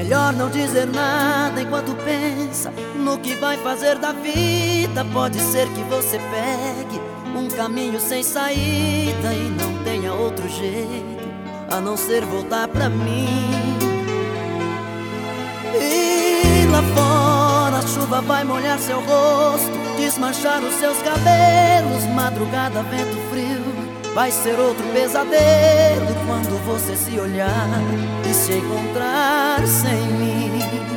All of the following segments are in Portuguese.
melhor não dizer nada enquanto pensa no que vai fazer da vida. Pode ser que você pegue um caminho sem saída e não tenha outro jeito a não ser voltar pra mim. E lá fora a chuva vai molhar seu rosto, desmanchar os seus cabelos. Madrugada, vento frio, vai ser outro pesadelo quando você se olhar e se encontrar sem mim.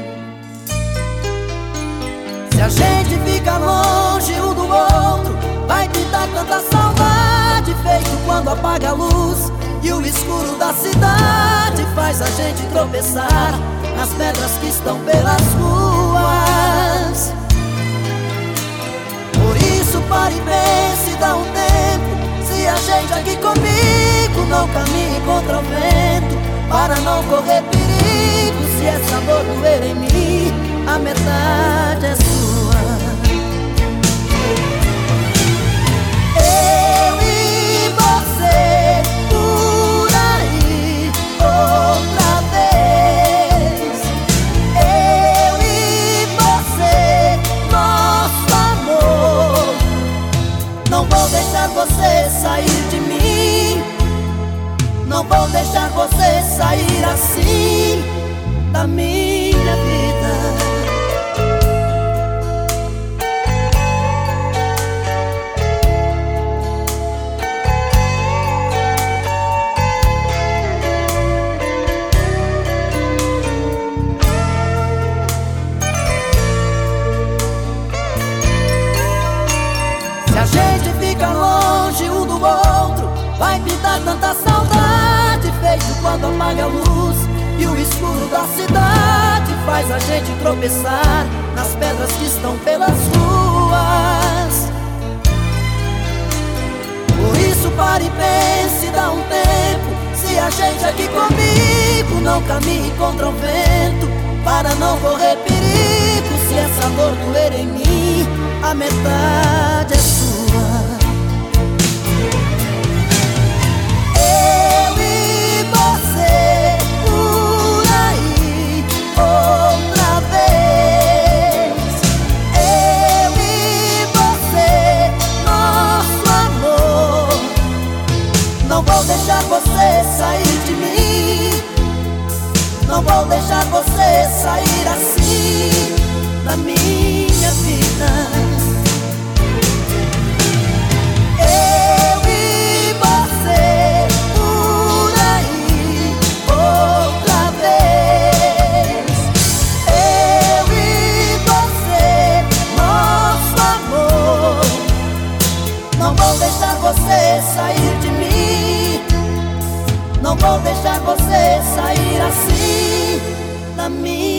Se a gente fica longe um do outro, vai te dar tanta saudade, feito quando apaga a luz e o escuro da cidade faz a gente tropeçar nas pedras que estão pelas ruas. Por isso pare e pense, dá um tempo. Se a gente aqui comigo não caminhe contra o vento, para não correr perigo. Se essa dor doer em mim, a metade é sua. Eu e você por aí outra vez. Eu e você, nosso amor. Não vou deixar você sair de mim. Não vou deixar você sair assim da minha vida. Se a gente fica longe um do outro, vai me dar tanta saudade, feito quando apaga a luz e o escuro da cidade faz a gente tropeçar nas pedras que estão pelas ruas. Por isso pare e pense, dá um tempo. Se a gente aqui comigo não caminhe contra o vento, para não correr perigo. Se essa dor doer em mim, a metade é sua. Eu e você por aí outra vez. Eu e você, nosso amor. Não vou deixar você sair de mim. Não vou deixar você sair assim da minha vida. Não vou deixar você sair de mim. Não vou deixar você sair assim da minha